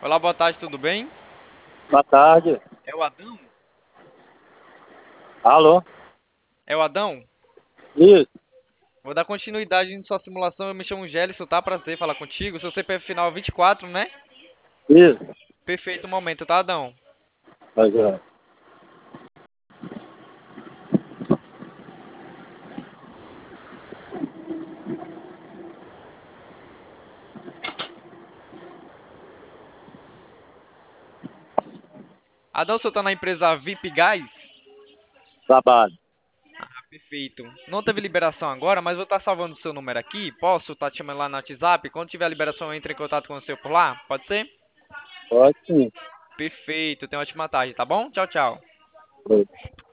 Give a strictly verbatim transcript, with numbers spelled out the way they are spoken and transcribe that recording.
Olá, boa tarde, tudo bem? Boa tarde. É o Adão? Alô? É o Adão? Isso, Vou dar continuidade em sua simulação. Eu me chamo Gélisson, tá? Prazer falar contigo. Seu C P F final é vinte e quatro, né? isso. Perfeito momento, tá, Adão? Mas, é, Adão, você tá na empresa V I P Gás? trabalho. Perfeito. Não teve liberação agora, mas vou estar salvando o seu número aqui. Posso estar te chamando lá no WhatsApp? Quando tiver a liberação, eu entro em contato com você por lá? Pode ser? Pode sim. Perfeito. Tenha uma ótima tarde, tá bom? Tchau, tchau. Oi.